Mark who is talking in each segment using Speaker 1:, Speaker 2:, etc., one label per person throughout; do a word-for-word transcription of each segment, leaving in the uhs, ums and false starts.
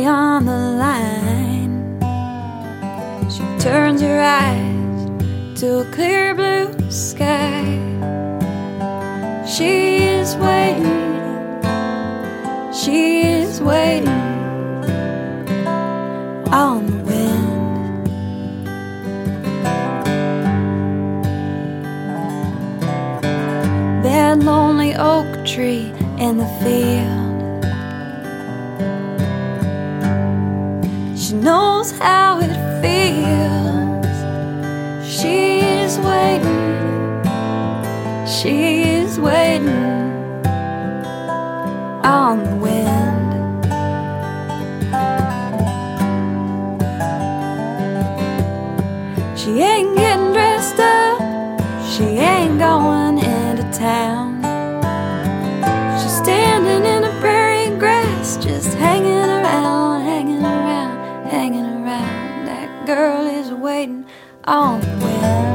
Speaker 1: on the line. She turns her eyes to a clear blue sky. She is waiting, she is waiting on the wind. That lonely oak tree in the field, she knows how it feels. She is waiting, she is waiting on the wind. She ain't getting dressed up, she ain't going into town. She's standing in the prairie grass, just hanging around, hanging around, hanging around. That girl is waiting on the wind.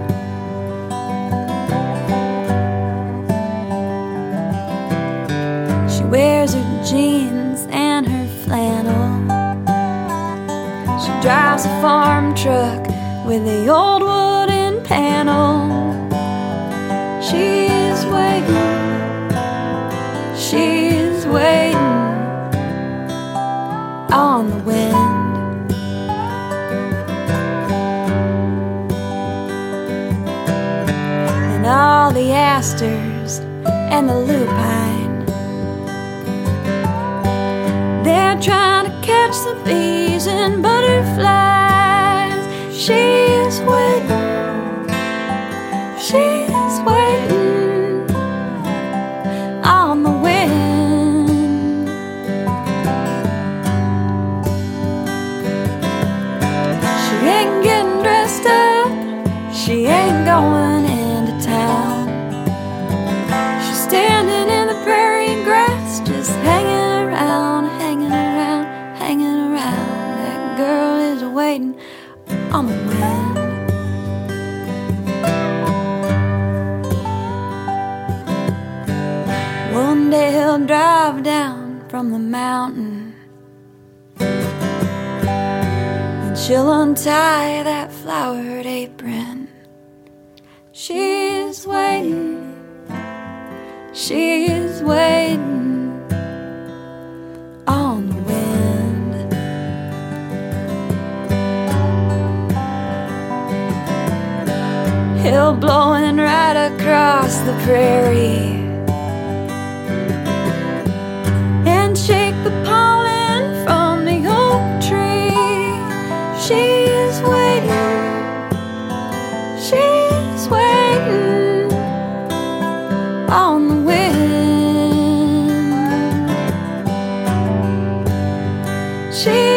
Speaker 1: She wears her jeans and her flannel. She drives a farm truck with the old wooden panel. She is waiting, she is waiting on the wind. And all the asters and the lupine, they're trying to catch the bees and butterflies. She is waiting, she is waiting on the wind. She ain't getting dressed up, she ain't going into town. She's standing in the prairie grass, just hanging around, hanging around, hanging around. That girl is waiting on the wind. One day he'll drive down from the mountain, and she'll untie that flowered apron. She is waiting, she is waiting on the wind. He'll blowing right across the prairie and shake the pollen from the oak tree. She is waiting, she is waiting on the wind. She